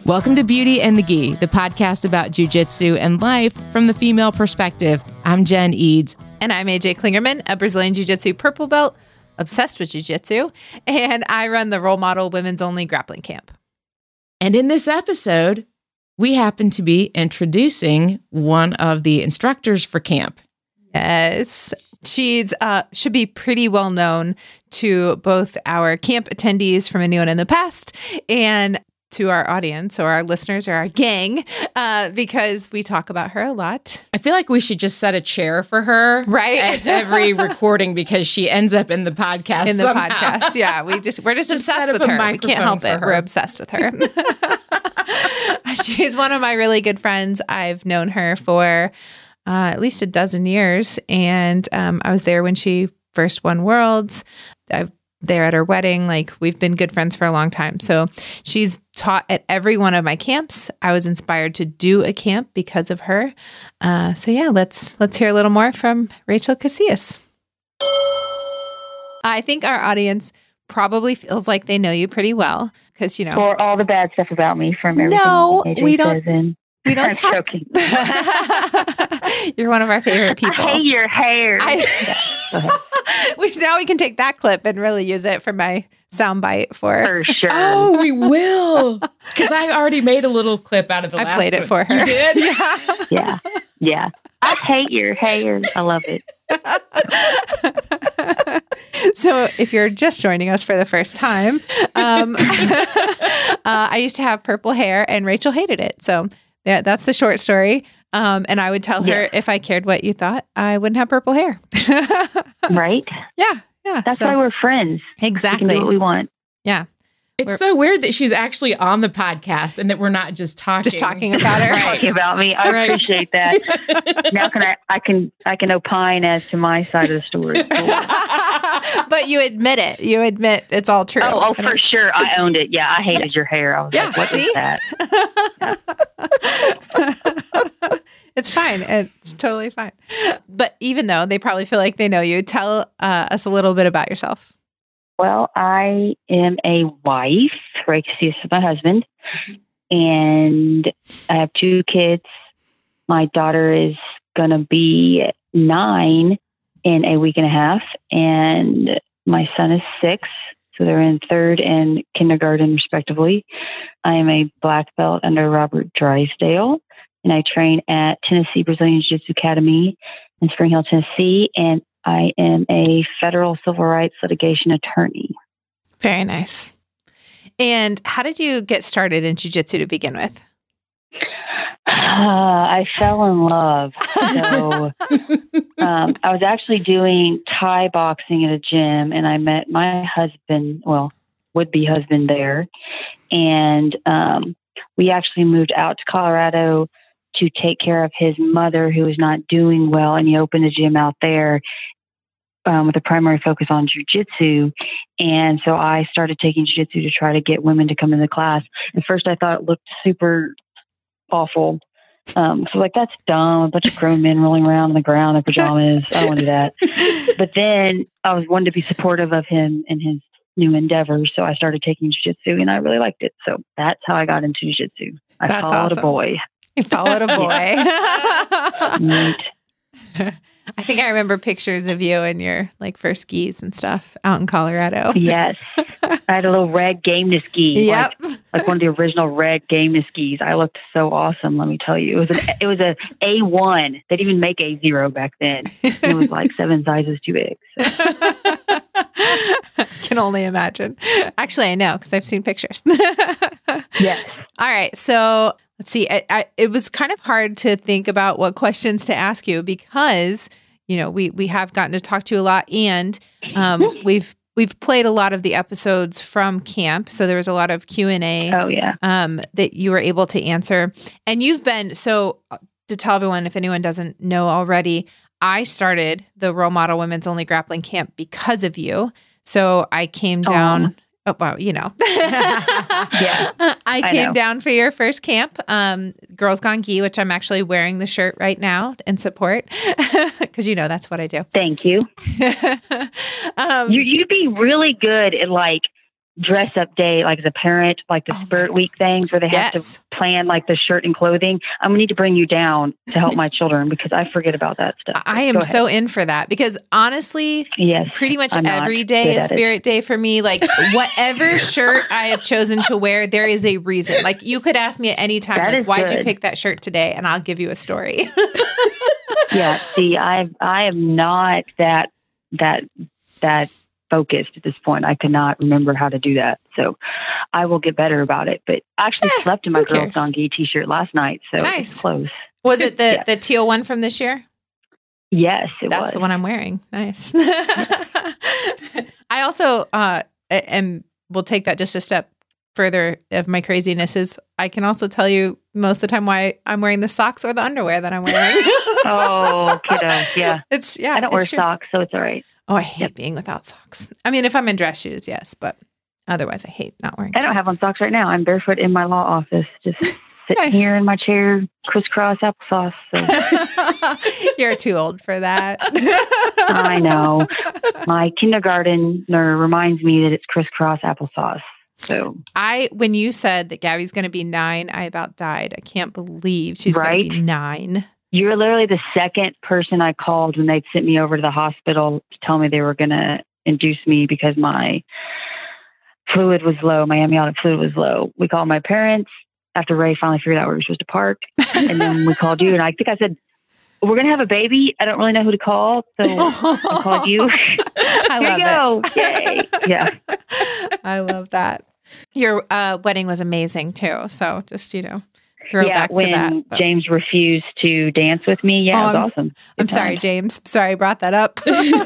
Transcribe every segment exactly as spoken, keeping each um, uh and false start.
Welcome to Beauty and the Gi, the podcast about jiu-jitsu and life from the female perspective. I'm Jen Eads. And I'm A J Klingerman, a Brazilian jiu-jitsu purple belt, obsessed with jiu-jitsu, and I run the Role Model Women's Only Grappling Camp. And in this episode, we happen to be introducing one of the instructors for camp. Yes. She's uh, should be pretty well known to both our camp attendees from anyone in the past and to our audience or our listeners or our gang, uh, because we talk about her a lot. I feel like we should just set a chair for her right at every recording because she ends up in the podcast. In the somehow. podcast, yeah. We just we're just, just obsessed with her. We can't help it. Her. We're obsessed with her. She's one of my really good friends. I've known her for uh, at least a dozen years, and um, I was there when she first won Worlds. I've there at her wedding. Like, we've been good friends for a long time. So she's taught at every one of my camps. I was inspired to do a camp because of her. Uh, so yeah, let's let's hear a little more from Rachel Casillas. I think our audience probably feels like they know you pretty well because, you know, for all the bad stuff about me from everything no, A J we don't. says in. We don't I'm talk. joking. You're one of our favorite people. I hate your hair. I, yeah, we, now we can take that clip and really use it for my soundbite for. For sure. Oh, we will. Because I already made a little clip out of the I last played it one. for her. You did? Yeah. Yeah. Yeah. I hate your hair. I love it. So if you're just joining us for the first time, um, uh, I used to have purple hair and Rachel hated it. So yeah, that's the short story. Um, and I would tell her yeah. if I cared what you thought, I wouldn't have purple hair. Right? Yeah. Yeah. That's so, why we're friends. exactly. We can do what we want. Yeah. It's We're, so weird that she's actually on the podcast and that we're not just talking. Just talking about her. Talking about me. I Right. appreciate that. Now can I, I can I can opine as to my side of the story. But you admit it. You admit it's all true. Oh, oh, for sure. I owned it. Yeah, I hated your hair. I was Yeah, like, what see? is that? Yeah. It's fine. It's totally fine. But even though they probably feel like they know you, tell uh, us a little bit about yourself. Well, I am a wife. Ray Casillas is my husband. And I have two kids. My daughter is going to be nine in a week and a half. And my son is six. So they're in third and kindergarten, respectively. I am a black belt under Robert Drysdale. And I train at Tennessee Brazilian Jiu-Jitsu Academy in Spring Hill, Tennessee. And I am a federal civil rights litigation attorney. Very nice. And how did you get started in jiu-jitsu to begin with? Uh, I fell in love. So um, I was actually doing Thai boxing at a gym, and I met my husband, well, would-be husband there. And um, we actually moved out to Colorado to take care of his mother, who was not doing well, and he opened a gym out there um, with a primary focus on jiu-jitsu. And so I started taking jiu-jitsu to try to get women to come into the class. At first, I thought it looked super awful. Um, so like, that's dumb. A bunch of grown men rolling around on the ground in pajamas. I don't want to do that. But then I was wanting to be supportive of him and his new endeavors. So I started taking jiu-jitsu, and I really liked it. So that's how I got into jiu-jitsu. I That's followed awesome. a boy. You followed a boy. Neat. I think I remember pictures of you in your like first skis and stuff out in Colorado. Yes. I had a little red game to ski. Yep. Like, like one of the original red game to skis. I looked so awesome, let me tell you. It was an, it was a A one. They didn't even make A zero back then. It was like seven sizes too big. So. Can only imagine. Actually, I know because I've seen pictures. Yes. All right. So let's see. I, I, it was kind of hard to think about what questions to ask you because, you know, we, we have gotten to talk to you a lot, and um, we've we've played a lot of the episodes from camp. So there was a lot of Q and A Oh, yeah. um, that you were able to answer. And you've been, so to tell everyone, if anyone doesn't know already, I started the Role Model Women's Only Grappling Camp because of you. So I came down. Aww. Oh, well, you know. Yeah. I I came know. down for your first camp, um, Girls Gone Gi, which I'm actually wearing the shirt right now in support because, you know, that's what I do. Thank you. um, you. You'd be really good at like dress up day, like as a parent, like the Oh my Spirit God. Week things where they have Yes. to plan like the shirt and clothing. I'm gonna need to bring you down to help my children because I forget about that stuff. I am Go ahead. so in for that because honestly, yes, pretty much I'm not every day good is at it. Spirit Day for me. Like whatever shirt I have chosen to wear, there is a reason. Like you could ask me at any time, That like, is why'd you good. pick that shirt today? And I'll give you a story. Yeah, see, I I am not that that that focused at this point. I could not remember how to do that, so I will get better about it. But I actually Eh, slept in my who Girls cares? Gone Gay T-shirt last night, so Nice. it's close. Was it the, Yeah. the teal one from this year? Yes, it That's was. the one I'm wearing. Nice. I also uh am will take that just a step further of my craziness is I can also tell you most of the time why I'm wearing the socks or the underwear that I'm wearing. Oh, kiddo, yeah. It's yeah. I don't wear it's true. socks, so it's all right. Oh, I hate Yep. being without socks. I mean, if I'm in dress shoes, yes, but otherwise I hate not wearing I don't have on socks. socks right now. I'm barefoot in my law office, just sitting Nice. here in my chair, crisscross applesauce. So You're too old for that. I know. My kindergartner reminds me that it's crisscross applesauce. So I when you said that Gabby's going to be nine, I about died. I can't believe she's Right? going to be nine. you're literally the second person I called when they sent me over to the hospital to tell me they were going to induce me because my fluid was low. My amniotic fluid was low. We called my parents after Ray finally figured out where we were supposed to park. And then we called you. And I think I said, we're going to have a baby. I don't really know who to call. So I called you. I Here love you go. Yay. Yeah. it. I love that. Your uh, wedding was amazing too. So just, you know, throw yeah, back when to that. But- James refused to dance with me. Yeah, Oh, it was I'm- awesome. Good I'm sorry, times. James. Sorry I brought that up.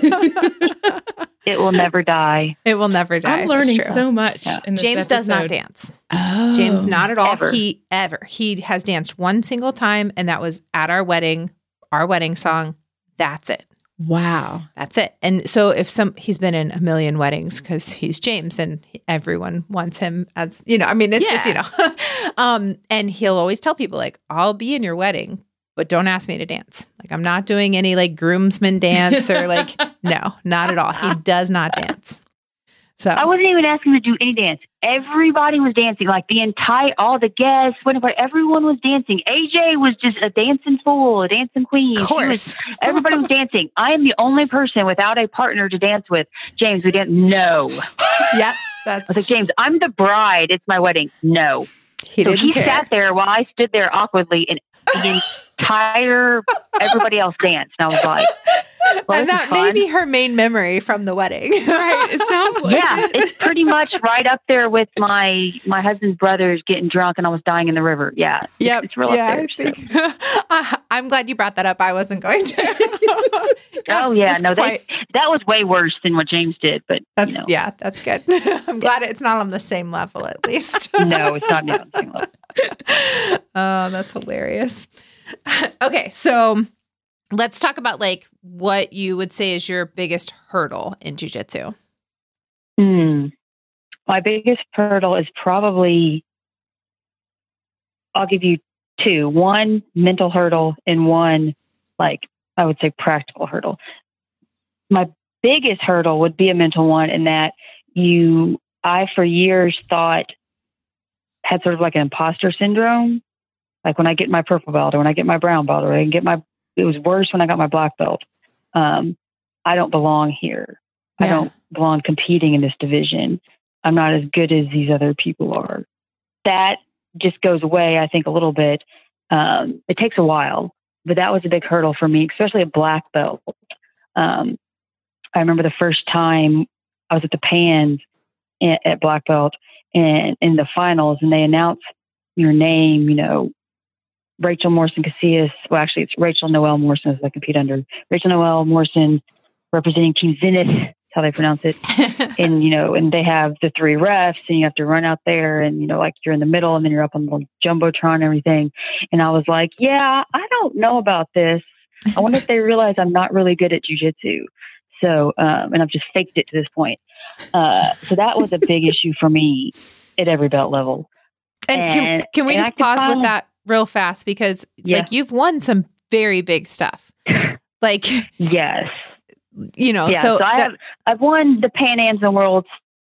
It will never die. It will never die. I'm It's learning true. so much. Yeah. In this James does not episode. dance. Oh. James, not at all. Ever. He ever. He has danced one single time, and that was at our wedding, our wedding song. That's it. Wow. That's it. And so if some, he's been in a million weddings because he's James and everyone wants him as, you know, I mean, it's just, you Yeah. know, um, and he'll always tell people like, I'll be in your wedding, but don't ask me to dance. Like, I'm not doing any like groomsman dance or like, no, not at all. He does not dance. So I wasn't even asking him to do any dance. Everybody was dancing, like the entire, all the guests, whatever, everyone was dancing. A J was just a dancing fool, a dancing queen. of She was- course. everybody was dancing. I am the only person without a partner to dance with. James, we didn't. No. I Yep. That's, was like, James, I'm the bride. It's my wedding. No. he so didn't he care. sat there while I stood there awkwardly, and the entire everybody else danced. And I was like, well, and this that is may fun. be her main memory from the wedding. Right. It sounds like Yeah, it. it's pretty much right up there with my my husband's brothers getting drunk and almost dying in the river. Yeah, it's, Yep. it's real up yeah, there. I think. I- I'm glad you brought that up. I wasn't going to. Oh yeah, It's no, quite- they, that was way worse than what James did. But That's you know, yeah, that's good. I'm glad it's not on the same level at least. no, it's not on the same level. Oh, that's hilarious. Okay, so let's talk about like what you would say is your biggest hurdle in jiu-jitsu. Hmm. My biggest hurdle is probably, I'll give you two. One mental hurdle and one, like, I would say practical hurdle. My biggest hurdle would be a mental one in that you, I for years thought had sort of like an imposter syndrome. Like when I get my purple belt or when I get my brown belt or I can get my, it was worse when I got my black belt. Um, I don't belong here. I Yeah. don't belong competing in this division. I'm not as good as these other people are. That just goes away, I think, a little bit. Um, it takes a while, but that was a big hurdle for me, especially a black belt. Um, I remember the first time I was at the Pans at, at black belt and in the finals, and they announced your name, you know, Rachel Morrison Casillas. Well, actually, it's Rachel Noel Morrison as I compete under. Rachel Noel Morrison representing Team Zenith, that's how they pronounce it. And, you know, and they have the three refs and you have to run out there and, you know, like you're in the middle and then you're up on the Jumbotron and everything. And I was like, yeah, I don't know about this. I wonder if they realize I'm not really good at jiu-jitsu. So, um, and I've just faked it to this point. Uh, so that was a big issue for me at every belt level. And can, And- can we and I just could pause with finally- that real fast because Yeah. like you've won some very big stuff. Like, Yes. you know, Yeah. so, So, I that- have, I've won the Pan Ams and Worlds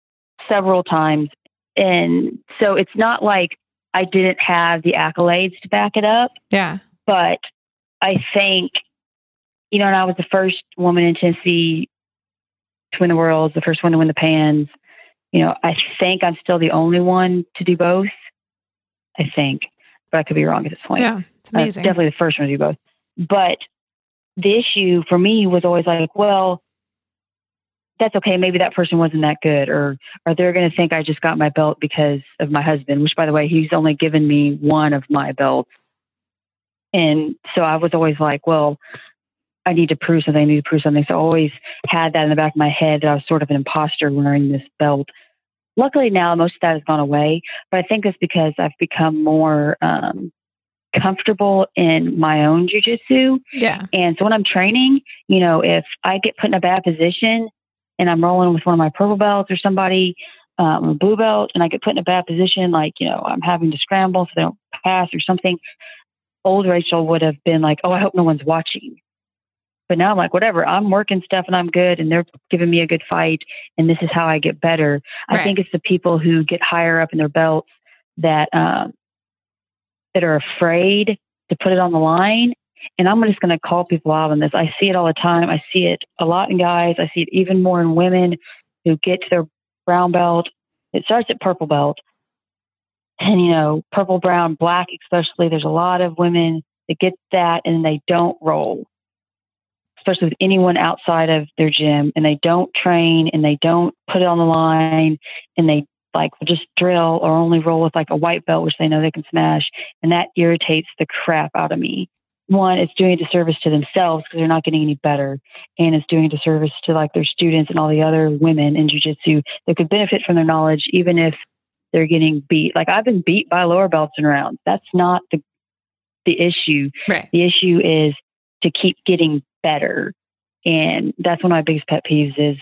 several times. And so it's not like I didn't have the accolades to back it up. Yeah. But I think, you know, and I was the first woman in Tennessee to win the Worlds, the first one to win the Pans. You know, I think I'm still the only one to do both. I think, but I could be wrong at this point. Yeah, it's amazing. Uh, definitely the first one to do both. But the issue for me was always like, well, that's okay. Maybe that person wasn't that good, or or they're going to think I just got my belt because of my husband, which, by the way, he's only given me one of my belts. And so I was always like, well, I need to prove something. I need to prove something. So I always had that in the back of my head that I was sort of an imposter wearing this belt. Luckily now, most of that has gone away, but I think it's because I've become more um, comfortable in my own jiu-jitsu. Yeah. And so when I'm training, you know, if I get put in a bad position and I'm rolling with one of my purple belts or somebody, um, a blue belt, and I get put in a bad position, like, you know, I'm having to scramble so they don't pass or something, old Rachel would have been like, oh, I hope no one's watching. But now I'm like, whatever, I'm working stuff and I'm good and they're giving me a good fight and this is how I get better. Right. I think it's the people who get higher up in their belts that, um, that are afraid to put it on the line. And I'm just going to call people out on this. I see it all the time. I see it a lot in guys. I see it even more in women who get to their brown belt. It starts at purple belt. And, you know, purple, brown, black, especially, there's a lot of women that get that and they don't roll, especially with anyone outside of their gym, and they don't train and they don't put it on the line and they like just drill or only roll with like a white belt, which they know they can smash. And that irritates the crap out of me. One, it's doing a disservice to themselves because they're not getting any better. And it's doing a disservice to like their students and all the other women in jiu-jitsu that could benefit from their knowledge, even if they're getting beat. Like I've been beat by lower belts in rounds. That's not the the issue. Right. The issue is to keep getting better. And that's one of my biggest pet peeves is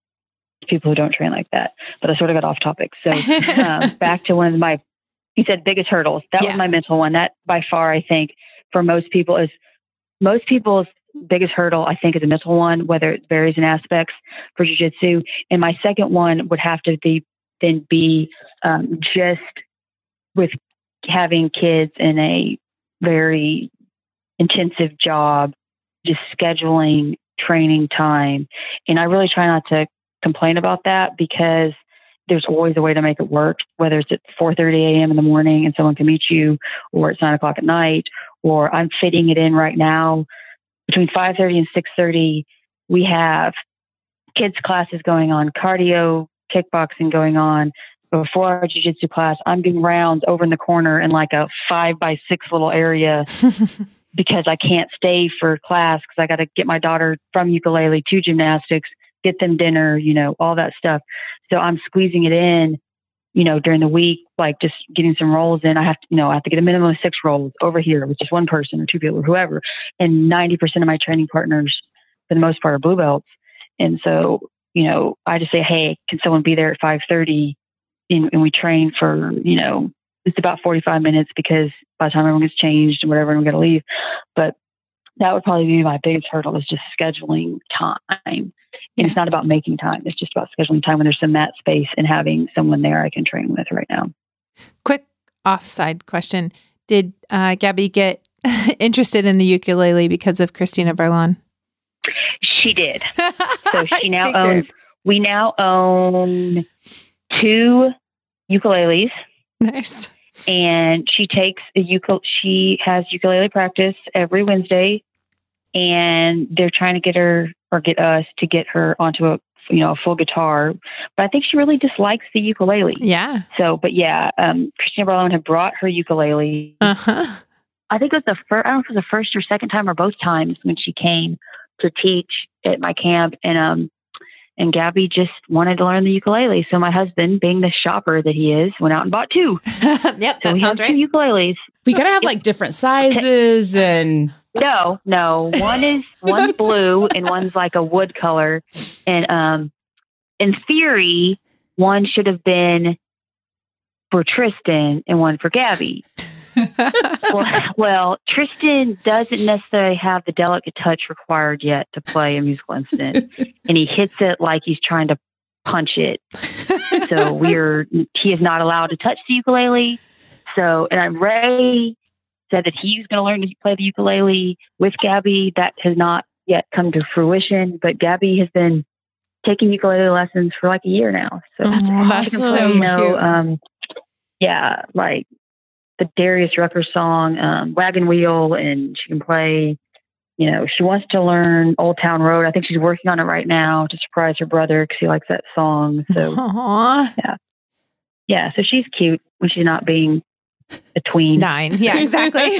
people who don't train like that. But I sort of got off topic. So um, back to one of my, you said biggest hurdles. That yeah. was my mental one. That by far, I think for most people is most people's biggest hurdle, I think is a mental one, whether it varies in aspects for jiu-jitsu. And my second one would have to be then be um, just with having kids in a very intensive job, just scheduling training time. And I really try not to complain about that because there's always a way to make it work, whether it's at four thirty a.m. in the morning and someone can meet you, or it's nine o'clock at night, or I'm fitting it in right now. Between five thirty and six thirty, we have kids classes going on, cardio, kickboxing going on. Before our jiu-jitsu class, I'm doing rounds over in the corner in like a five by six little area because I can't stay for class because I got to get my daughter from ukulele to gymnastics, get them dinner, you know, all that stuff. So I'm squeezing it in, you know, during the week, like just getting some rolls in. I have to, you know, I have to get a minimum of six rolls over here with just one person or two people or whoever. And ninety percent of my training partners, for the most part, are blue belts. And so, you know, I just say, hey, can someone be there at five thirty? And, and we train for, you know, it's about forty-five minutes because by the time everyone gets changed and whatever, and we got to leave. But that would probably be my biggest hurdle is just scheduling time. And yeah. It's not about making time. It's just about scheduling time when there's some mat space and having someone there I can train with right now. Quick offside question. Did uh, Gabby get interested in the ukulele because of Christina Barlon? She did. So she now owns, we now own two ukuleles. Nice. And she takes a ukulele, she has ukulele practice every Wednesday, and they're trying to get her or get us to get her onto a, you know, a full guitar. But I think she really dislikes the ukulele. Yeah. So, but yeah, um, Christina Barlon had brought her ukulele. Uh-huh. I think it was the first, I don't know if it was the first or second time or both times when she came to teach at my camp. And, um, And Gabby just wanted to learn the ukulele. So my husband, being the shopper that he is, went out and bought two. Yep, that so sounds right. Two ukuleles. We gotta have like different sizes and. No, no. One is one's blue and one's like a wood color. And um, in theory, one should have been for Tristan and one for Gabby. well, well, Tristan doesn't necessarily have the delicate touch required yet to play a musical instrument, and he hits it like he's trying to punch it. So we're, he is not allowed to touch the ukulele. So, and Ray said that he's going to learn to play the ukulele with Gabby. That has not yet come to fruition, but Gabby has been taking ukulele lessons for like a year now. So That's she can awesome. play, you know, Cute. um, yeah, like the Darius Rucker song, um, Wagon Wheel, and she can play, you know, she wants to learn Old Town Road. I think she's working on it right now to surprise her brother because he likes that song. So, Aww. yeah. Yeah, so she's cute when she's not being a tween. Nine. Yeah, exactly.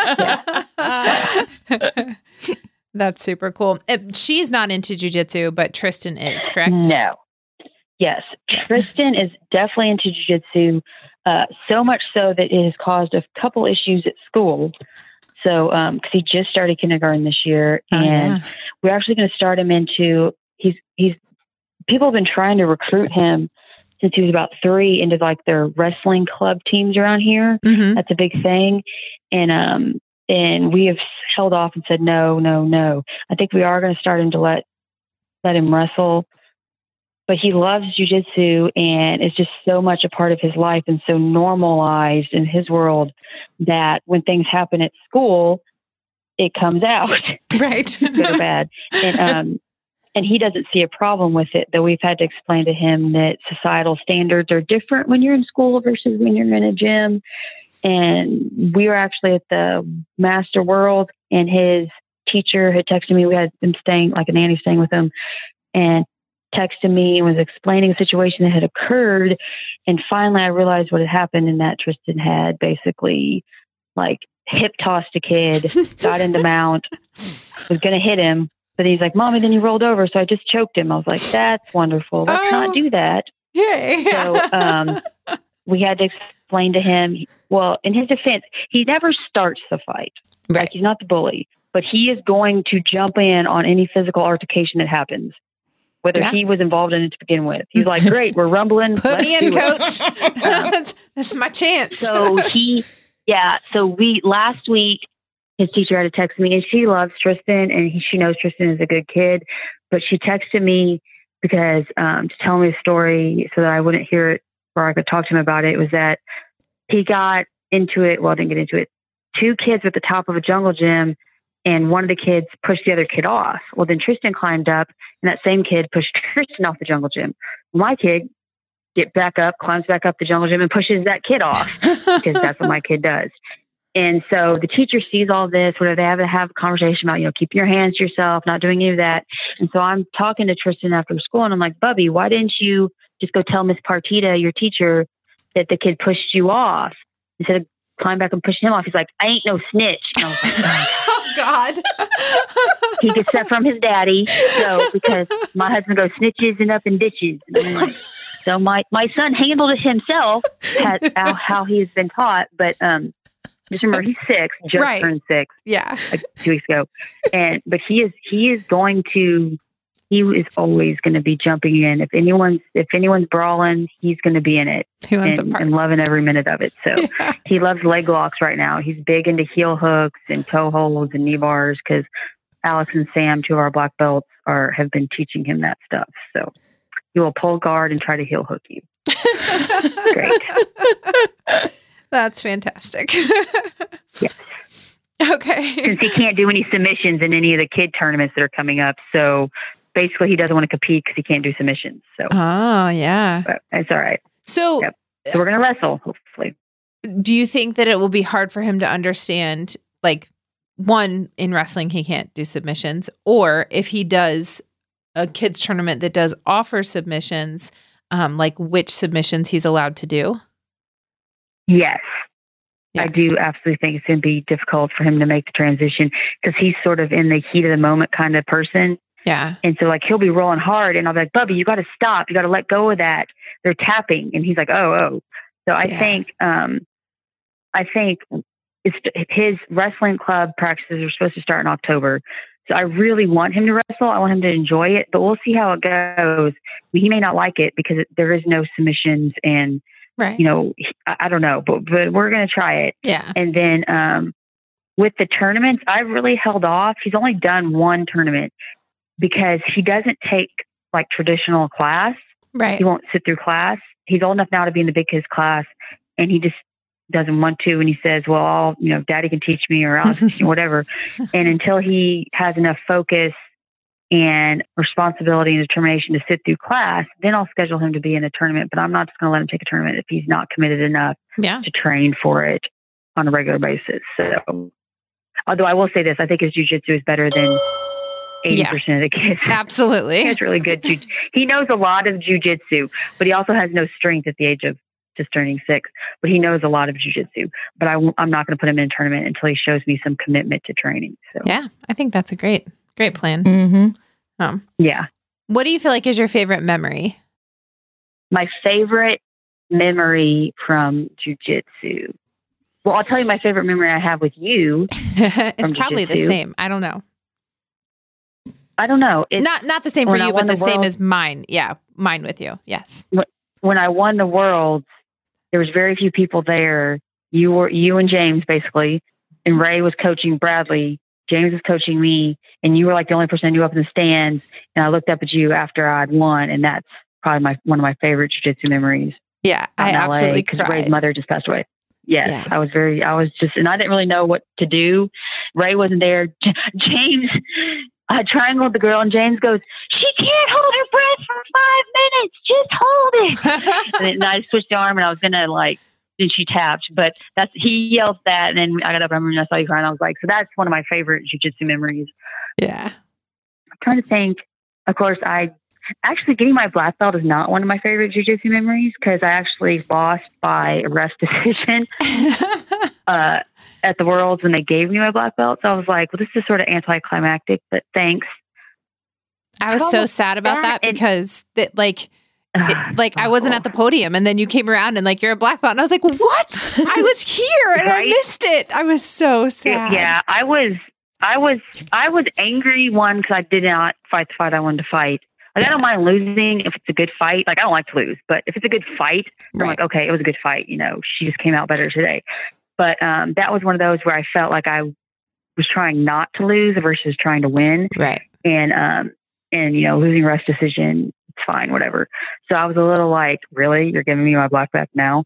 That's super cool. Uh, She's not into jujitsu, but Tristan is, correct? No. Yes. Tristan is definitely into jiu-jitsu, uh, so much so that it has caused a couple issues at school. So, um, cause he just started kindergarten this year, Oh, and yeah. we're actually going to start him into, he's, he's, people have been trying to recruit him since he was about three into like their wrestling club teams around here. Mhm. That's a big thing. And, um, and we have held off and said, no, no, no. I think we are going to start him to let, let him wrestle, but he loves jujitsu, and it's just so much a part of his life and so normalized in his world that when things happen at school, it comes out, Right. good or bad. And, um, and he doesn't see a problem with it, though we've had to explain to him that societal standards are different when you're in school versus when you're in a gym. And we were actually at the Master World, and his teacher had texted me. We had him staying, like a nanny staying with him, and texted me and was explaining a situation that had occurred. And finally I realized what had happened, and that Tristan had basically like hip tossed a kid, got into mount, was going to hit him. But he's like, Mommy, then he rolled over. So I just choked him. I was like, that's wonderful. Let's Oh. not do that. Yay. So um, we had to explain to him, well, in his defense, he never starts the fight. Right. Like, he's not the bully, but he is going to jump in on any physical altercation that happens, whether Yeah. he was involved in it to begin with. He's like, great, we're rumbling. Put let's me in, do it. coach. that's, that's my chance. So he, yeah. So we, last week, his teacher had to text me, and she loves Tristan, and he, she knows Tristan is a good kid, but she texted me because, um, to tell me a story so that I wouldn't hear it or I could talk to him about it. It was that he got into it. Well, didn't get into it. Two kids were at the top of a jungle gym, and one of the kids pushed the other kid off. Well, then Tristan climbed up, and that same kid pushed Tristan off the jungle gym. My kid get back up, climbs back up the jungle gym, and pushes that kid off because that's what my kid does. And so the teacher sees all this, where they have to have a conversation about, you know, keeping your hands to yourself, not doing any of that. And so I'm talking to Tristan after school, and I'm like, Bubby, why didn't you just go tell Miss Partita, your teacher, that the kid pushed you off instead of climb back and push him off? He's like, I ain't no snitch. And I was like, Oh, God. he gets that from his daddy. So because my husband goes snitches and up in ditches. And I'm like, so my, my son handled it himself, has, how, how he has been taught. But um, just remember, he's six, just Right. turned six Yeah. like two weeks ago. And but he is he is going to he is always going to be jumping in. If anyone's if anyone's brawling, he's going to be in it He wants and, a part. and loving every minute of it. So Yeah. he loves leg locks right now. He's big into heel hooks and toe holds and knee bars because Alex and Sam, two of our black belts, are have been teaching him that stuff. So he will pull guard and try to heel hook you. Great. That's fantastic. Yes. Okay. Since he can't do any submissions in any of the kid tournaments that are coming up. So basically he doesn't want to compete because he can't do submissions. So Oh, yeah. but it's all right. So, Yep. So we're going to wrestle, hopefully. do you think that it will be hard for him to understand, like, one, in wrestling, he can't do submissions, or if he does a kids tournament that does offer submissions, um, like which submissions he's allowed to do? Yes. Yeah. I do absolutely think it's going to be difficult for him to make the transition because he's sort of in the heat of the moment kind of person. Yeah. And so like he'll be rolling hard and I'll be like, Bubby, you got to stop. You got to let go of that. They're tapping. And he's like, oh, oh. So I Yeah. think, um, I think it's his wrestling club practices are supposed to start in October. So I really want him to wrestle. I want him to enjoy it, but we'll see how it goes. He may not like it because it, there is no submissions and, Right. you know, I, I don't know, but, but we're going to try it. Yeah. And then um, with the tournaments, I really held off. He's only done one tournament because he doesn't take like traditional class. Right. He won't sit through class. He's old enough now to be in the big kids class, and he just doesn't want to. And he says, well, I'll, you know, daddy can teach me or I'll teach you, whatever. And until he has enough focus and responsibility and determination to sit through class, then I'll schedule him to be in a tournament. But I'm not just going to let him take a tournament if he's not committed enough yeah. to train for it on a regular basis. So, although I will say this, I think his jiu-jitsu is better than eighty percent yeah. of the kids. Absolutely. He has really good jiu- He knows a lot of jiu-jitsu, but he also has no strength at the age of just turning six. But he knows a lot of jiu-jitsu. But I w- I'm not going to put him in a tournament until he shows me some commitment to training. So. Yeah, I think that's a great, great plan. Mm-hmm. Um, yeah. What do you feel like is your favorite memory? My favorite memory from jiu-jitsu. Well, I'll tell you my favorite memory I have with you. It's probably jiu-jitsu. The same. I don't know. I don't know. It's, not not the same for you, but the, the same as mine. Yeah, mine with you. Yes. When, when I won the Worlds, there was very few people there. You were you and James basically, and Ray was coaching Bradley. James was coaching me, and you were like the only person I knew up in the stands. And I looked up at you after I'd won, and that's probably my one of my favorite jiu-jitsu mememories. Yeah, I absolutely cried because Ray's mother just passed away. Yes, yeah. I was very, I was just, and I didn't really know what to do. Ray wasn't there. J- James, I triangled the girl, and James goes, she can't hold her breath for five minutes. Just hold it. and, then, and I switched the arm, and I was going to like, then she tapped, but that's, he yelled that, and then I got up, I remember, and I saw you crying. I was like, so that's one of my favorite jiu-jitsu memories. Yeah. I'm trying to think. Of course, I, actually, getting my black belt is not one of my favorite jiu-jitsu memories because I actually lost by a rest decision uh, at the Worlds when they gave me my black belt. So I was like, well, this is sort of anticlimactic, but thanks. I was so sad about that, that because that, like, it, like I wasn't at the podium, and then you came around and like you're a black belt, and I was like, what? I was here and right? I missed it. I was so sad. Yeah, I was. I was. I was angry one because I did not fight the fight I wanted to fight. Like, I don't mind losing if it's a good fight. Like, I don't like to lose, but if it's a good fight, right. I'm like, okay, it was a good fight. You know, she just came out better today. But um, that was one of those where I felt like I was trying not to lose versus trying to win. Right. And, um, and you know, losing rest decision, it's fine, whatever. So I was a little like, really? You're giving me my black belt now?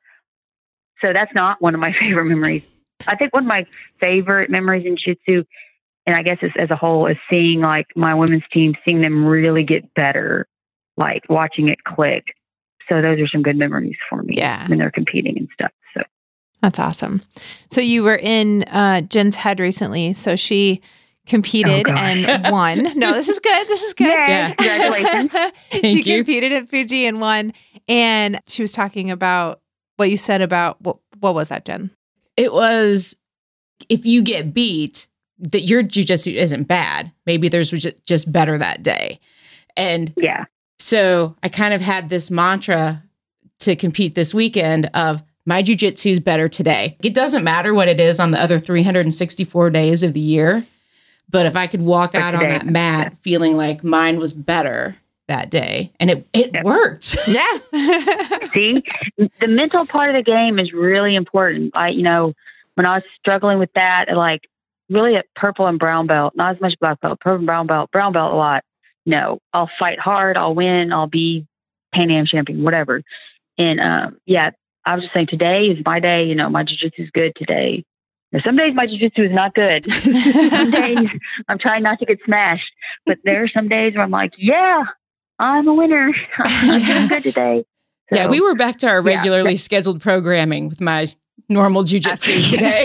So that's not one of my favorite memories. I think one of my favorite memories in jiu-jitsu, and I guess as, as a whole, is seeing like my women's team, seeing them really get better, like watching it click. So those are some good memories for me yeah. when they're competing and stuff. So that's awesome. So you were in uh, Jen's head recently. So she competed oh, and won. No, this is good. This is good. Yay, yeah. Congratulations. She you. competed at Fuji and won. And she was talking about what you said about, what, what was that, Jen? It was, if you get beat, that your jiu-jitsu isn't bad. Maybe there's just better that day. And yeah. So I kind of had this mantra to compete this weekend of my jiu-jitsu is better today. It doesn't matter what it is on the other three hundred sixty-four days of the year. But if I could walk out on that mat yeah. feeling like mine was better that day, and it, it yep. worked. Yeah. See, the mental part of the game is really important. I, you know, when I was struggling with that, like, really at purple and brown belt, not as much black belt, purple and brown belt, brown belt a lot. No, I'll fight hard. I'll win. I'll be Pan Am champion, whatever. And um, yeah, I was just saying today is my day. You know, my jiu-jitsu is good today. Now, some days my jiu-jitsu is not good. Some days I'm trying not to get smashed, but there are some days where I'm like, yeah, I'm a winner. I'm doing good today. So, yeah, we were back to our regularly yeah. scheduled programming with my normal jiu-jitsu today.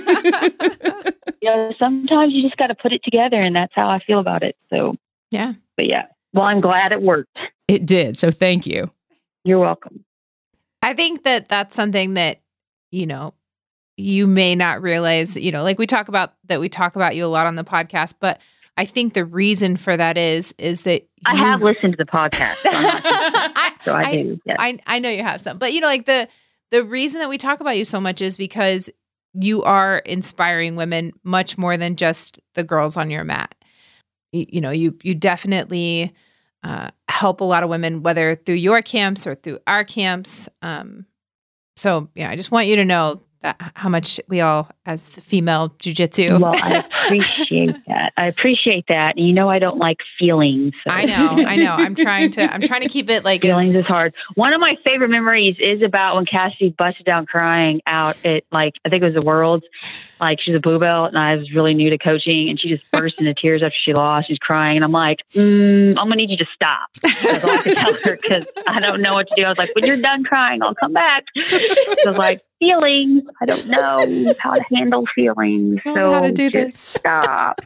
You know, sometimes you just got to put it together, and that's how I feel about it. So, yeah. But yeah, well, I'm glad it worked. It did. So thank you. You're welcome. I think that that's something that, you know, you may not realize, you know, like we talk about that, we talk about you a lot on the podcast, but I think the reason for that is, is that you, I have listened to the podcast. So, I, so I, I do. Yes. I, I know you have some, but you know, like the, the reason that we talk about you so much is because you are inspiring women much more than just the girls on your mat. You, you know, you, you definitely uh, help a lot of women, whether through your camps or through our camps. Um, so, yeah, I just want you to know uh, how much we all, as the female jujitsu. Well, I appreciate that. I appreciate that. And you know, I don't like feelings. So. I know, I know. I'm trying to, I'm trying to keep it like feelings as, is hard. One of my favorite memories is about when Cassidy busted down crying out at like, I think it was the Worlds. Like she's a blue belt and I was really new to coaching and she just burst into tears after she lost. She's crying and I'm like, mm, I'm going to need you to stop. That's all I could tell her because I don't know what to do. I was like, when you're done crying, I'll come back. So I was like, feelings. I don't know how to handle feelings. I don't so know how to do just this. Stop.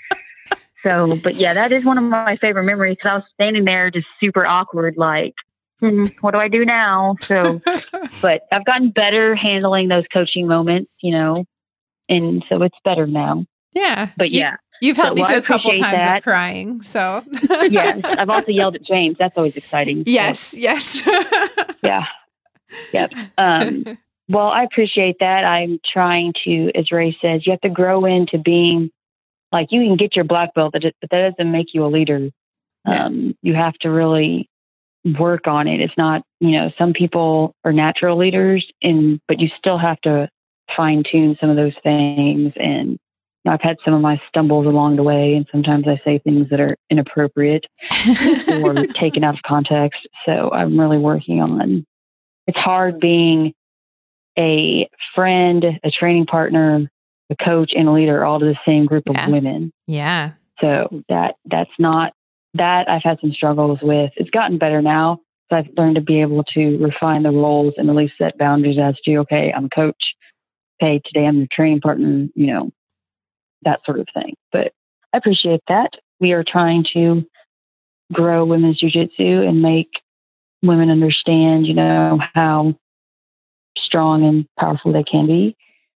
So, but yeah, that is one of my favorite memories because I was standing there just super awkward, like, hmm, what do I do now? So, but I've gotten better handling those coaching moments, you know, and so it's better now. Yeah. But yeah. You, you've helped so, me well, through a couple times that. of crying. So yes, I've also yelled at James. That's always exciting. Yes. So. Yes. Yeah. Yep. Um, well, I appreciate that. I'm trying to, as Ray says, you have to grow into being like, you can get your black belt, but that doesn't make you a leader. Yeah. Um, you have to really work on it. It's not, you know, some people are natural leaders and, but you still have to fine tune some of those things. And you know, I've had some of my stumbles along the way. And sometimes I say things that are inappropriate or taken out of context. So I'm really working on, it's hard being a friend, a training partner, a coach and a leader, all to the same group of yeah. women. Yeah. So that, that's not, that I've had some struggles with. It's gotten better now. So I've learned to be able to refine the roles and at least set boundaries as to, okay, I'm a coach. Okay, today I'm your training partner, you know, that sort of thing. But I appreciate that. We are trying to grow women's jiu-jitsu and make women understand, you know, how strong and powerful they can be.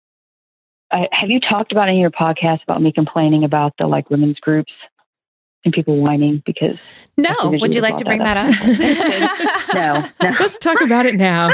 I, have you talked about in your podcast about me complaining about the like women's groups and people whining? Because no, would you like to bring that up? no, no. Let's talk about it now.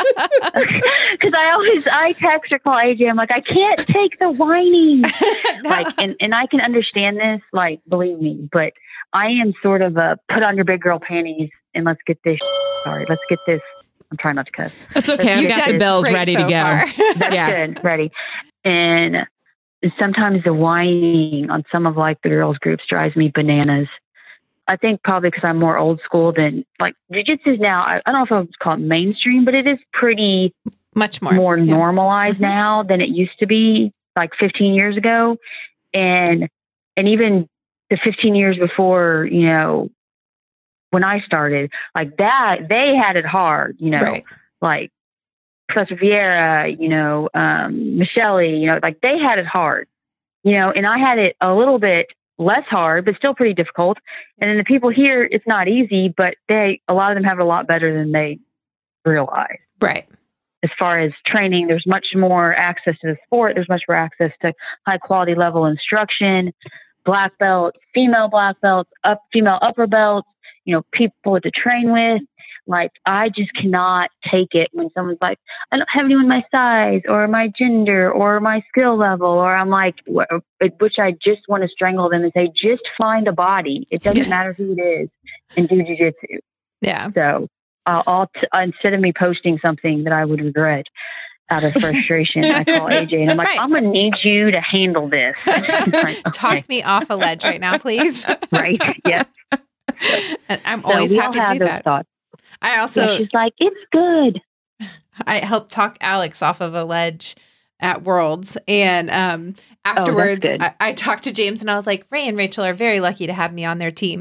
Because I always I text or call A J. I'm like, I can't take the whining. No. Like, and and I can understand this. Like, believe me, but I am sort of a put on your big girl panties and let's get this. Sorry, let's get this. I'm trying not to cuss. That's okay. I've You've got done the bells great ready so to go. That's Yeah. good. Ready. And sometimes the whining on some of like the girls groups drives me bananas. I think probably because I'm more old school than like jiu-jitsu is now. I, I don't know if I would call it mainstream, but it is pretty much more, more yeah. normalized mm-hmm. now than it used to be like fifteen years ago. And, and even the fifteen years before, you know, when I started like that, they had it hard, you know, right. like Professor Vieira, you know, um, Michelle, you know, like they had it hard, you know, and I had it a little bit less hard, but still pretty difficult. And then the people here, it's not easy, but they, a lot of them have it a lot better than they realize. Right. As far as training, there's much more access to the sport. There's much more access to high quality level instruction, black belts, female black belts, up female upper belts, you know, people to train with. Like, I just cannot take it when someone's like, I don't have anyone my size or my gender or my skill level. Or I'm like, which I just want to strangle them and say, just find a body. It doesn't yeah. matter who it is and do jiu-jitsu. Yeah. So I'll, I'll t- instead of me posting something that I would regret out of frustration, I call A J and I'm like, right. I'm going to need you to handle this. Like, okay. Talk me off a ledge right now, please. Right. Yeah. And I'm so always we happy all to have do those that. Thoughts. I also, yeah, she's like, it's good. I helped talk Alex off of a ledge at Worlds. And um, afterwards, oh, I, I talked to James and I was like, Ray and Rachel are very lucky to have me on their team.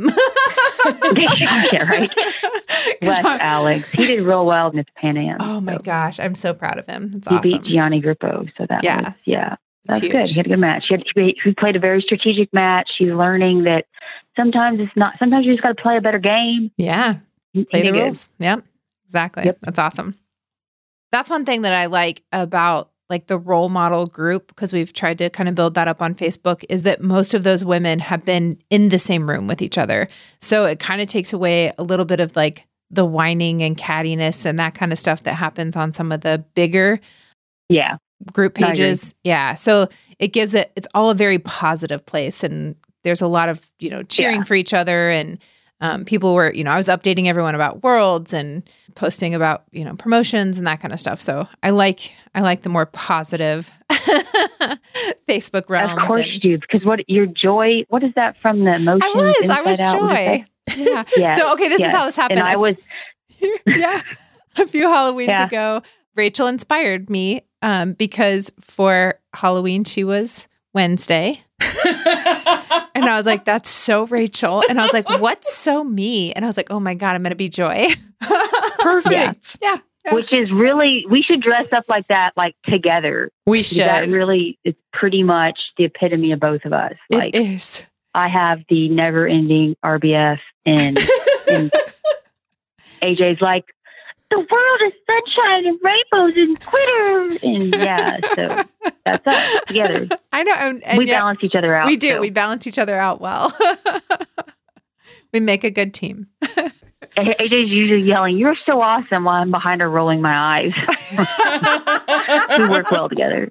Yeah, right. Bless Alex. He did real well in his Pan Am. Oh my so. gosh. I'm so proud of him. It's he awesome. He beat Gianni Grippo. So that yeah. was, yeah. That's huge. good. He had a good match. He, had, he played a very strategic match. He's learning that sometimes it's not, sometimes you just got to play a better game. Yeah. Play the rules. Yep. Exactly. Yep. That's awesome. That's one thing that I like about like the role model group, because we've tried to kind of build that up on Facebook, is that most of those women have been in the same room with each other. So it kind of takes away a little bit of like the whining and cattiness and that kind of stuff that happens on some of the bigger yeah group pages. Yeah. So it gives it, it's all a very positive place. And there's a lot of, you know, cheering yeah. for each other and um, people were, you know, I was updating everyone about worlds and posting about, you know, promotions and that kind of stuff. So I like, I like the more positive Facebook realm. Of course than, you do, because what your joy, what is that from the emotions? I was, Inside I was Out? joy. Yeah. Yes, So, okay, this yes. is how this happened. And I was, yeah, a few Halloweens Yeah. ago, Rachel inspired me um, because for Halloween, she was Wednesday. And I was like, that's so Rachel. And I was like, what's so me? And I was like, oh my God, I'm going to be Joy. Perfect. Yeah. Yeah. which is really, we should dress up like that, like together. We Because That should. really is pretty much the epitome of both of us. Like, It is. I have the never ending R B F, and, and A J's like, the world is sunshine and rainbows and glitter. And yeah, so that's us together. I know. And, and we yeah, balance each other out. we do. so. We balance each other out well. We make a good team. A J's usually yelling, "You're so awesome," while I'm behind her rolling my eyes. We work well together.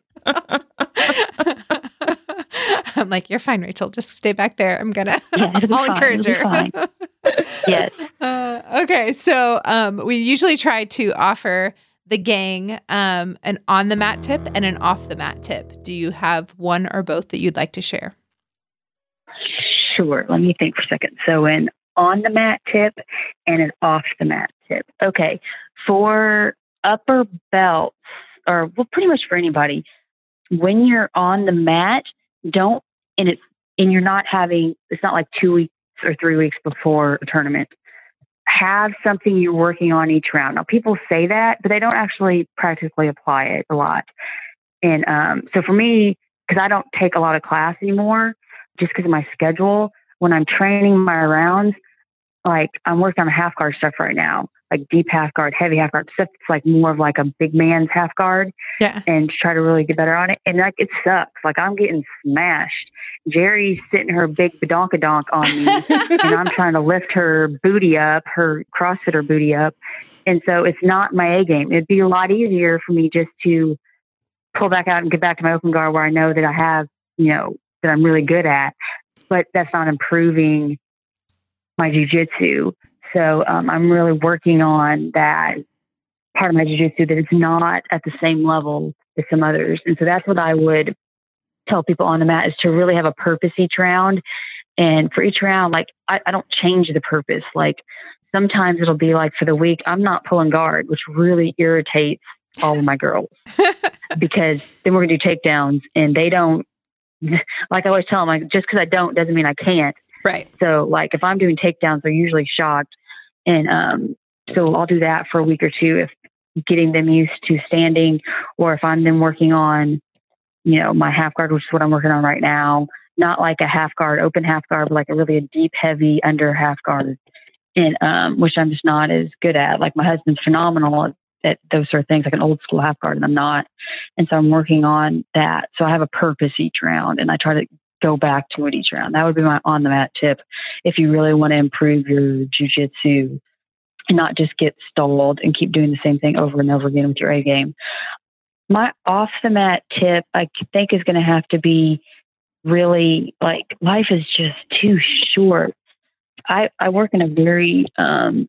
I'm like, you're fine, Rachel. Just stay back there. I'm gonna. Yeah, it'll be I'll fine. encourage It'll be her. fine. Yes. Uh, okay, so um, we usually try to offer the gang um, an on the mat tip and an off the mat tip. Do you have one or both that you'd like to share? Sure. Let me think for a second. So an on the mat tip and an off the mat tip. Okay. For upper belts, or well, pretty much for anybody, when you're on the mat, don't, and it's, and you're not having, it's not like two weeks or three weeks before a tournament. Have something you're working on each round. Now, people say that, but they don't actually practically apply it a lot. And um, so for me, because I don't take a lot of class anymore, just because of my schedule, when I'm training my rounds, like I'm working on half guard stuff right now, like deep half guard, heavy half guard stuff. It's like more of like a big man's half guard, Yeah. and try to really get better on it. And like, it sucks. Like I'm getting smashed. Jerry's sitting her big badonkadonk on me, and I'm trying to lift her booty up, her CrossFitter booty up. And so it's not my A game. It'd be a lot easier for me just to pull back out and get back to my open guard where I know that I have, you know, that I'm really good at, but that's not improving my jiu-jitsu. So um, I'm really working on that part of my jiu-jitsu that it's not at the same level as some others. And so that's what I would tell people on the mat, is to really have a purpose each round. And for each round, like I, I don't change the purpose. Like sometimes it'll be like for the week, I'm not pulling guard, which really irritates all of my girls because then we're gonna do takedowns and they don't, like I always tell them, like, just because I don't doesn't mean I can't. Right. So like if I'm doing takedowns, they're usually shocked. And um, so I'll do that for a week or two, if getting them used to standing, or if I'm then working on, you know, my half guard, which is what I'm working on right now. Not like a half guard, open half guard, but like a really a deep, heavy under half guard, and um, which I'm just not as good at. Like my husband's phenomenal at, at those sort of things, like an old school half guard, and I'm not. And so I'm working on that. So I have a purpose each round, and I try to go back to it each round. That would be my on the mat tip if you really want to improve your jiu-jitsu and not just get stalled and keep doing the same thing over and over again with your A game. My off the mat tip, I think, is going to have to be really like, life is just too short. I, I work in a very um,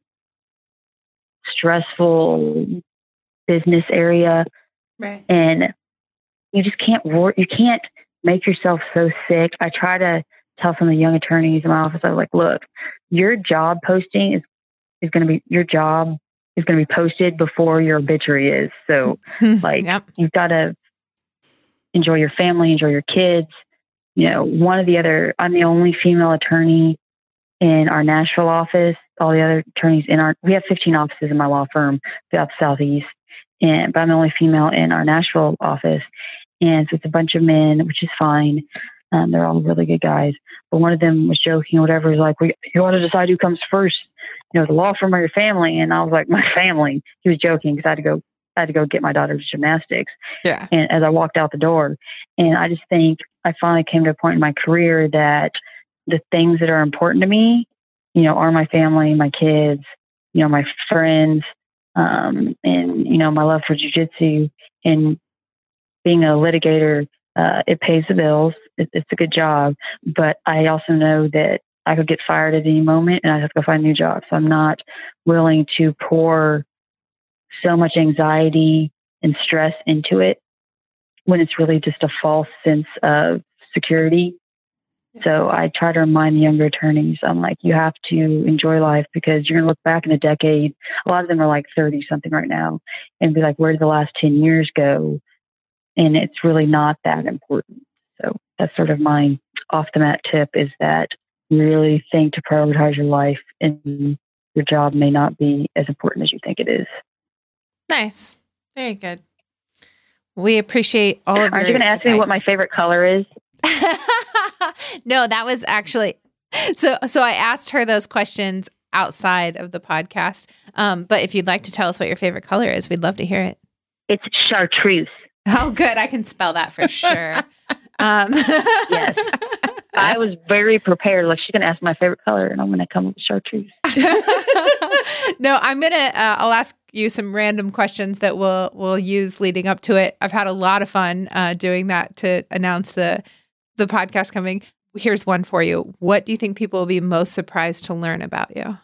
stressful business area, Right. and you just can't work. You can't make yourself so sick. I try to tell some of the young attorneys in my office, I was like, look, your job posting is, is going to be, your job is going to be posted before your obituary is. So like, Yep. you've got to enjoy your family, enjoy your kids. You know, one of the other, I'm the only female attorney in our Nashville office. All the other attorneys in our, we have fifteen offices in my law firm throughout the Southeast, and but I'm the only female in our Nashville office. And so it's a bunch of men, which is fine. Um, they're all really good guys. But one of them was joking or whatever. He's like, we, you want to decide who comes first, you know, the law firm or your family? And I was like, my family. He was joking because I had to go, I had to go get my daughter's gymnastics. Yeah. And as I walked out the door, and I just think I finally came to a point in my career that the things that are important to me, you know, are my family, my kids, you know, my friends, um, and, you know, my love for jiu-jitsu. And being a litigator, uh, it pays the bills. It, it's a good job. But I also know that I could get fired at any moment and I have to go find a new job. So I'm not willing to pour so much anxiety and stress into it when it's really just a false sense of security. So I try to remind the younger attorneys, I'm like, you have to enjoy life because you're going to look back in a decade. A lot of them are like thirty something right now and be like, where did the last ten years go? And it's really not that important. So that's sort of my off the mat tip, is that really think to prioritize your life, and your job may not be as important as you think it is. Nice. Very good. We appreciate all of your Aren't you going to ask advice. me what my favorite color is? No, that was actually, so, so I asked her those questions outside of the podcast. Um, but if you'd like to tell us what your favorite color is, we'd love to hear it. It's chartreuse. Oh, good. I can spell that for sure. um, Yes. I was very prepared. Like, she's going to ask my favorite color and I'm going to come with chartreuse. No, I'm going to, uh, I'll ask you some random questions that we'll, we'll use leading up to it. I've had a lot of fun uh, doing that to announce the, the podcast coming. Here's one for you. What do you think people will be most surprised to learn about you?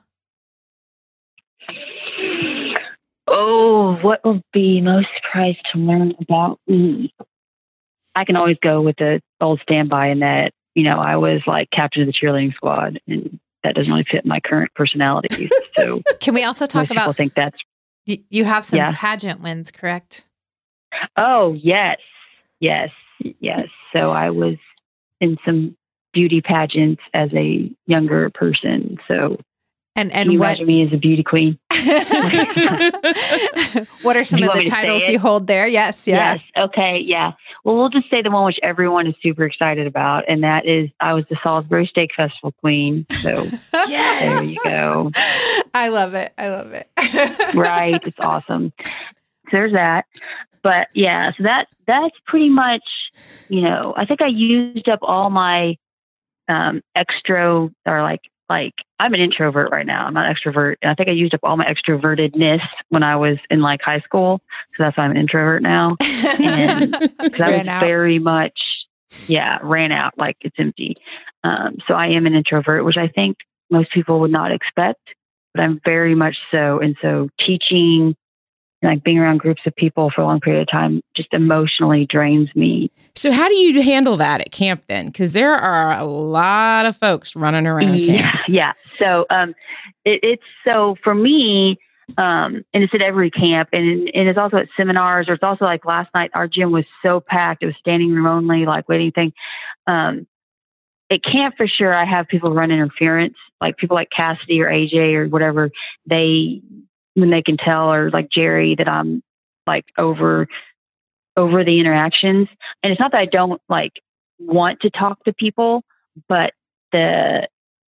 Oh, what will be most surprised to learn about me? I can always go with the old standby in that, you know, I was like captain of the cheerleading squad, and that doesn't really fit my current personality. So can we also talk most about, people think that's, y- you have some yeah. pageant wins, correct? Oh, yes. Yes. Yes. So I was in some beauty pageants as a younger person. So and, and can you what, imagine me as a beauty queen? What are some You of want the me to say titles it? you hold there? Yes. Yeah. Yes. Okay. Yeah. Well, we'll just say the one which everyone is super excited about, and that is I was the Salisbury Steak Festival queen. So Yes. there you go. I love it. I love it. Right. It's awesome. So there's that. But yeah, so that that's pretty much, you know, I think I used up all my um, extro or like like I'm an introvert right now. I'm not an extrovert. And I think I used up all my extrovertedness when I was in like high school. So that's why I'm an introvert now. And because I was Ran out. very much, yeah, ran out, like it's empty. Um, so I am an introvert, which I think most people would not expect, but I'm very much so. And so teaching, like being around groups of people for a long period of time just emotionally drains me. So how do you handle that at camp then? Because there are a lot of folks running around Yeah, camp. yeah. So um, it, it's so for me, um, and it's at every camp, and and it's also at seminars. Or it's also like last night, our gym was so packed; it was standing room only, like waiting thing. Um, at camp, for sure, I have people run interference, like people like Cassidy or A J or whatever. They when they can tell, or like Jerry, that I'm like over over the interactions. And it's not that I don't like want to talk to people, but the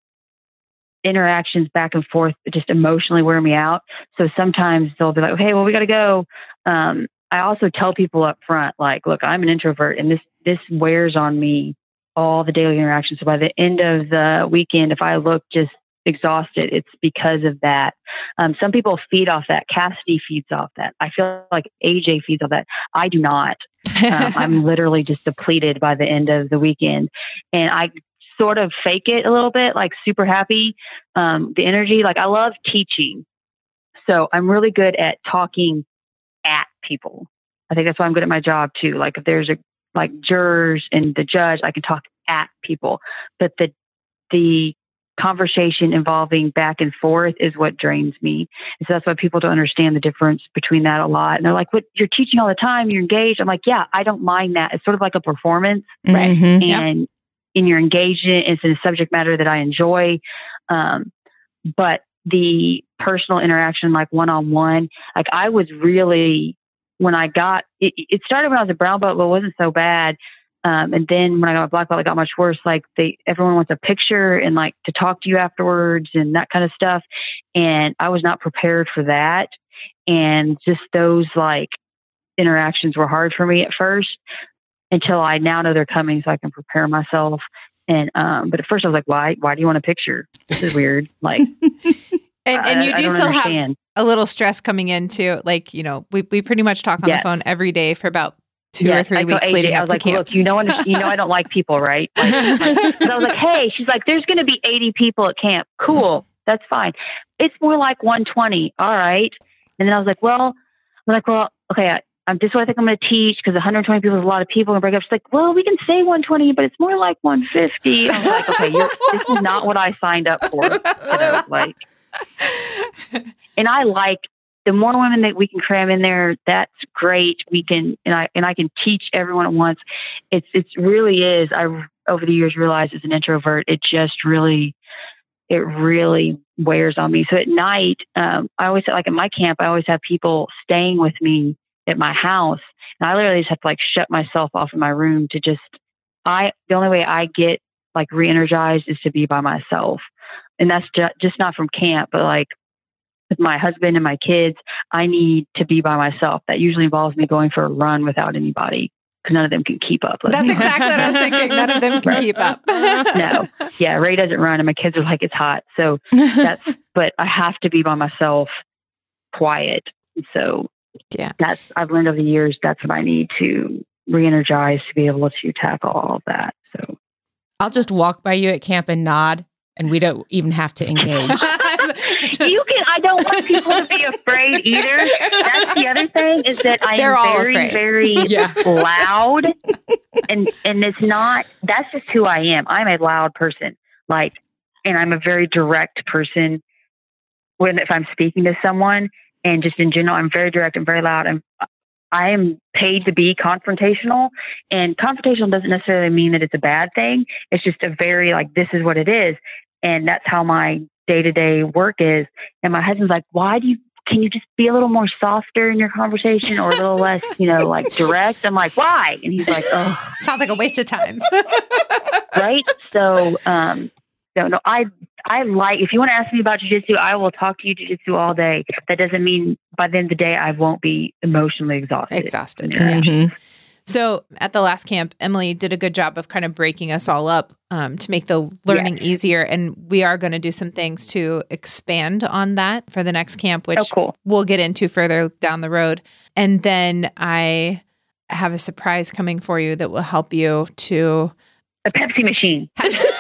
interactions back and forth just emotionally wear me out. So sometimes they'll be like, hey, well, we got to go. Um, I also tell people up front, like, look, I'm an introvert and this, this wears on me, all the daily interactions. So by the end of the weekend, if I look just exhausted, it's because of that. Um, some people feed off that. Cassidy feeds off that. I feel like A J feeds off that. I do not. Um, I'm literally just depleted by the end of the weekend. And I sort of fake it a little bit, like super happy. Um, the energy, like I love teaching. So I'm really good at talking at people. I think that's why I'm good at my job too. Like if there's a, like jurors and the judge, I can talk at people, but the, the conversation involving back and forth is what drains me. And so that's why people don't understand the difference between that a lot. And they're like, what, you're teaching all the time, you're engaged. I'm like, yeah, I don't mind that. It's sort of like a performance. Right. And Yep. in your engagement, it's in a subject matter that I enjoy. Um, but the personal interaction, like one-on-one, like I was really, when I got, it, it started when I was a brown belt, but it wasn't so bad. Um, and then when I got a black belt, it got much worse. Like they, everyone wants a picture and like to talk to you afterwards and that kind of stuff. And I was not prepared for that. And just those like interactions were hard for me at first until I now know they're coming so I can prepare myself. And, um, but at first I was like, why, why do you want a picture? This is weird. Like, And, and you I- I do don't still understand. have a little stress coming into, like, you know, we, we pretty much talk on Yes. the phone every day for about two yes, or three I weeks A J, leading I up was to like, camp. look, you know, you know, I don't like people, right? Like, like, so I was like, hey, she's like, there's going to be eighty people at camp. Cool. That's fine. It's more like one twenty. All right. And then I was like, well, I'm like, well, okay, I, I'm just what I think I'm going to teach because one hundred twenty people is a lot of people and break up. She's like, well, we can say one twenty, but it's more like one fifty. I was like, okay, you're, this is not what I signed up for. You know, like, and I like the more women that we can cram in there, that's great. We can, and I, and I can teach everyone at once. It's, it's really is. I, over the years realized as an introvert, it just really, it really wears on me. So at night, um, I always, like at my camp, I always have people staying with me at my house. And I literally just have to like shut myself off in my room to just, I, the only way I get like re-energized is to be by myself. And that's ju- just not from camp, but like with my husband and my kids, I need to be by myself. That usually involves me going for a run without anybody because none of them can keep up. That's exactly what I was thinking. None of them can Right. keep up. No. Yeah. Ray doesn't run and my kids are like, it's hot. So that's, but I have to be by myself quiet. And so Yeah. that's, I've learned over the years, that's what I need to re-energize to be able to tackle all of that. So I'll just walk by you at camp and nod, and we don't even have to engage. you can, I don't want people to be afraid either. That's the other thing is that I They're all am very, afraid. very Yeah. loud and, and it's not, that's just who I am. I'm a loud person. Like, and I'm a very direct person when, if I'm speaking to someone and just in general, I'm very direct and very loud. I'm, I am paid to be confrontational, and confrontational doesn't necessarily mean that it's a bad thing. It's just a very like, this is what it is. And that's how my day-to-day work is. And my husband's like, why do you, can you just be a little more softer in your conversation or a little less, you know, like direct? I'm like, why? And he's like, oh, Sounds like a waste of time. right. So, um, no, no, I, I like, if you want to ask me about jiu-jitsu, I will talk to you jiu-jitsu all day. That doesn't mean by the end of the day, I won't be emotionally exhausted. Exhausted. Yeah. Mhm. So at the last camp, Emily did a good job of kind of breaking us all up um, to make the learning easier. And we are going to do some things to expand on that for the next camp, which Oh, cool. we'll get into further down the road. And then I have a surprise coming for you that will help you to... A Pepsi machine.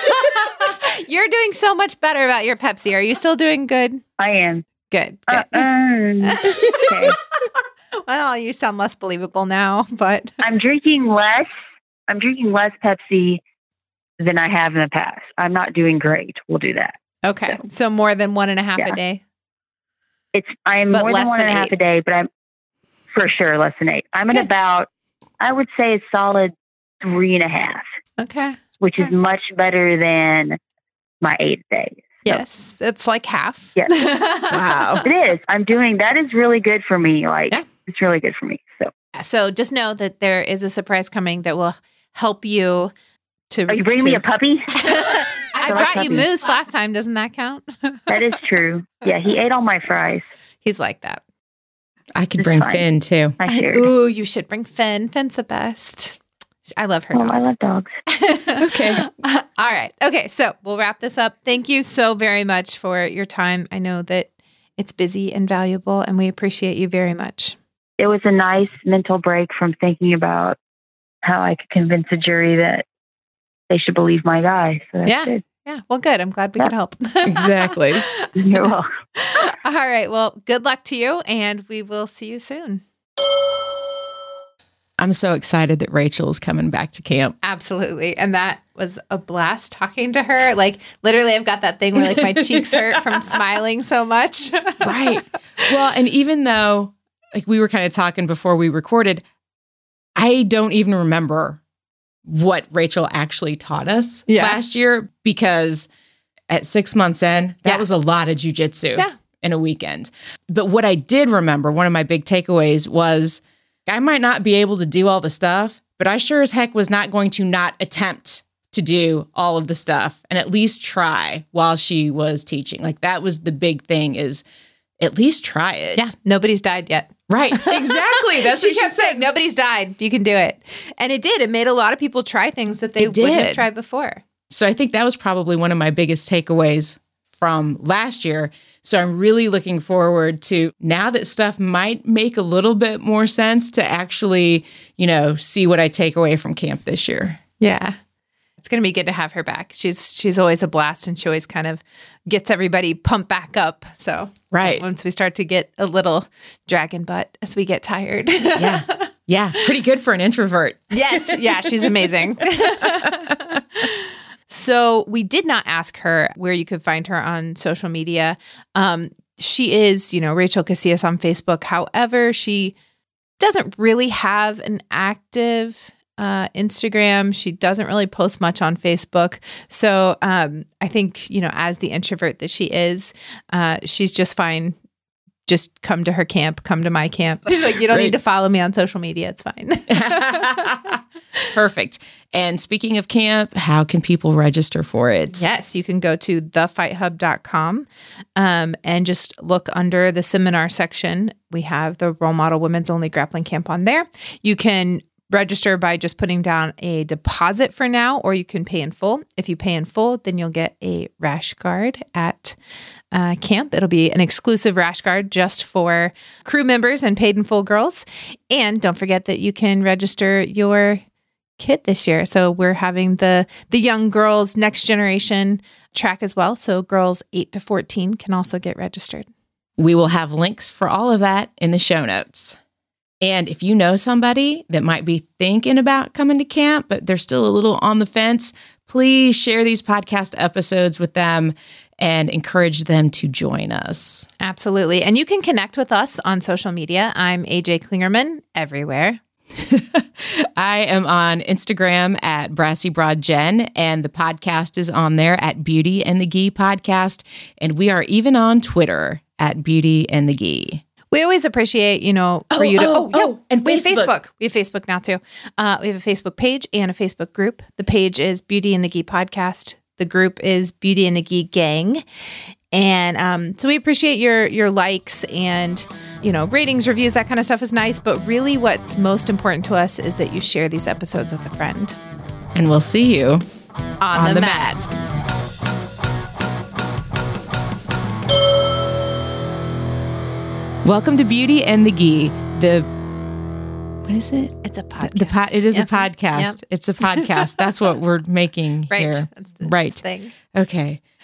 You're doing so much better about your Pepsi. Are you still doing good? I am. Good. Uh, Good. um, okay. Well, you sound less believable now, but I'm drinking less. I'm drinking less Pepsi than I have in the past. I'm not doing great. We'll do that. okay. So more than one and a half Yeah. a day. It's I'm But more less than one than and a half eight. a day, but I'm for sure less than eight. I'm at Good. about, I would say, a solid three and a half, Okay. which is Okay. much better than my eight days. Yes, it's like half. Yes. Wow. It is. I'm doing that. Is really good for me. Like Yeah. it's really good for me. So So just know that there is a surprise coming that will help you to. are you bringing to- me a puppy? I I like brought you puppies. Moose last time. Doesn't that count? That is true. Yeah, he ate all my fries. He's like that. I could It's bring fine. Finn too. I shared. Ooh, you should bring Finn. Finn's the best. I love her. Well, I dog. love dogs. Okay. All right. Okay. So we'll wrap this up. Thank you so very much for your time. I know that it's busy and valuable, and we appreciate you very much. It was a nice mental break from thinking about how I could convince a jury that they should believe my guy. So that's Yeah. good. Yeah. Well, good. I'm glad we Yeah. could help. Exactly. You're welcome. All right. Well, good luck to you, and we will see you soon. I'm so excited that Rachel is coming back to camp. Absolutely. And that was a blast talking to her. Like literally I've got that thing where like my cheeks hurt from smiling so much. Right. Well, and even though like we were kind of talking before we recorded, I don't even remember what Rachel actually taught us Yeah. last year because at six months in, that Yeah. was a lot of jujitsu Yeah. in a weekend. But what I did remember, one of my big takeaways was I might not be able to do all the stuff, but I sure as heck was not going to not attempt to do all of the stuff and at least try while she was teaching. Like that was the big thing is at least try it. Yeah. Nobody's died yet. Right. Exactly. That's She what she kept said. saying, nobody's died. You can do it. And it did. It made a lot of people try things that they It wouldn't have did. tried before. So I think that was probably one of my biggest takeaways from last year. So I'm really looking forward to, now that stuff might make a little bit more sense, to actually, you know, see what I take away from camp this year. Yeah. It's going to be good to have her back. She's she's always a blast, and she always kind of gets everybody pumped back up. So right. once we start to get a little dragon butt as we get tired. Yeah. Yeah. Pretty good for an introvert. Yes. Yeah. She's amazing. So we did not ask her where you could find her on social media. Um, she is, you know, Rachel Casillas on Facebook. However, she doesn't really have an active uh, Instagram. She doesn't really post much on Facebook. So um, I think, you know, as the introvert that she is, uh, she's just fine. Just come to her camp, come to my camp. She's like, you don't Great. need to follow me on social media. It's fine. Perfect. And speaking of camp, how can people register for it? Yes, you can go to the fight hub dot com um, and just look under the seminar section. We have the Role Model Women's Only Grappling Camp on there. You can register by just putting down a deposit for now, or you can pay in full. If you pay in full, then you'll get a rash guard at uh, camp. It'll be an exclusive rash guard just for crew members and paid in full girls. And don't forget that you can register your kid this year. So we're having the the young girls next generation track as well. So girls eight to fourteen can also get registered. We will have links for all of that in the show notes. And if you know somebody that might be thinking about coming to camp, but they're still a little on the fence, please share these podcast episodes with them and encourage them to join us. Absolutely. And you can connect with us on social media. I'm A J Klingerman everywhere. I am on Instagram at Brassy Broad Jen, and the podcast is on there at Beauty and the Gi Podcast. And we are even on Twitter at Beauty and the Gi. We always appreciate, you know, for Oh, you to, oh, oh, yeah, oh, and we Facebook. have Facebook. We have Facebook now too. Uh, we have a Facebook page and a Facebook group. The page is Beauty and the Gi Podcast. The group is Beauty and the Gi Gang. And um, so we appreciate your your likes and, you know, ratings, reviews, that kind of stuff is nice. But really what's most important to us is that you share these episodes with a friend. And we'll see you On, on the, the mat. mat. Welcome to Beauty and the Gi. The what is it? It's a podcast. The po- it is Yep. a podcast. Yep. It's a podcast. That's what we're making Right. here. That's the Right. thing. Okay.